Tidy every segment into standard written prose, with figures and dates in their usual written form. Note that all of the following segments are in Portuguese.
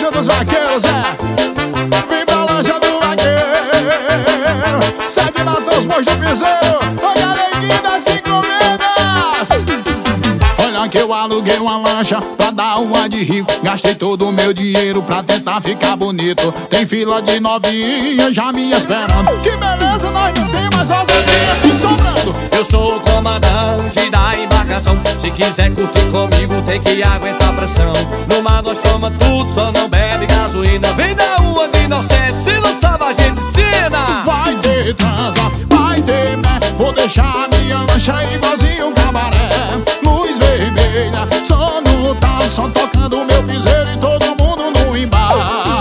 loja dos vaqueiros, vem pra loja do vaqueiro. Sede Natal, Monte do Piseiro. Olha a neguinha das encomendas. Olha que eu aluguei uma lancha pra dar uma de rico. Gastei todo o meu dinheiro pra tentar ficar bonito. Tem fila de novinha já me esperando. Que beleza, nós não tem mais ousadia, tem sobrando. Eu sou o comandante da embarcação. Se quiser curtir comigo tem que aguentar a pressão. No mar nós toma tudo, só não bebe gasolina. Vem da rua de inocente, se não sabe a gente ensina. Vai ter transa, vai ter mé. Vou deixar minha lancha igualzinho um cabaré. Luz vermelha, só no talo, só tocando meu piseiro e todo mundo no embalo.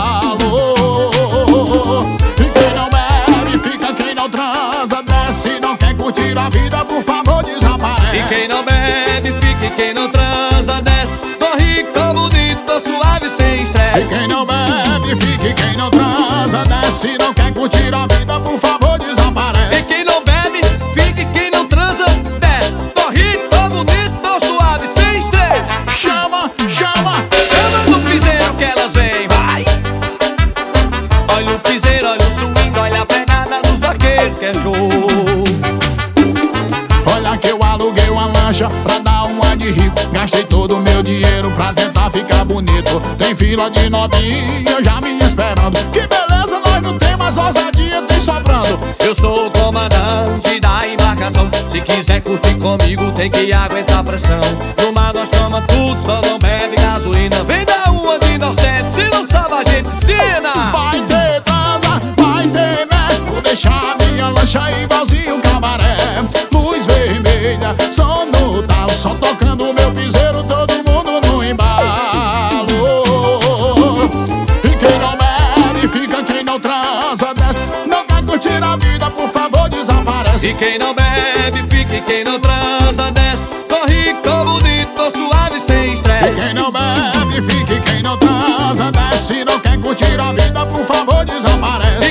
E quem não bebe fica, quem não transa desce. Não quer curtir a vida, por favor desaparece. E quem não bebe fica, e quem não transa desce. Tô rico, tô bonito, tô suave, sem estresse. E quem não bebe fica, e quem não transa desce. Não quer curtir a vida, por favor desaparece. E quem não bebe fica, e quem não transa desce. Tô rico, tô bonito, tô suave, sem estresse. Chama, chama, Chama no piseiro que elas vêm, vai. Olha o piseiro, olha o swing, olha a pegada dos vaqueiros que é jogo. olha que eu aluguei uma lancha pra dar uma de rico. Gastei todo o meu dinheiro pra tentar ficar bonito. Tem fila de novinha já me esperando. Que beleza, nós não tem mais ousadia, tem sobrando. Eu sou o comandante da embarcação. Se quiser curtir comigo tem que aguentar a pressão. No mar nós toma tudo, só não bebe gasolina. Vem da rua de inocente, se não sabe a gente ensina. Vai ter transa, vai ter mé. Vou deixar minha lancha igualzinho um cabaré. Luz vermelha, som no talo, só tocando meu piseiro, todo mundo no embalo. E quem não bebe fica, quem não transa desce. Não quer curtir a vida, por favor desaparece. E quem não bebe fica, e quem não transa desce. Tô rico, tô bonito, tô suave, sem E estresse. quem não bebe fica, e quem não transa desce. Não quer curtir a vida, por favor desaparece.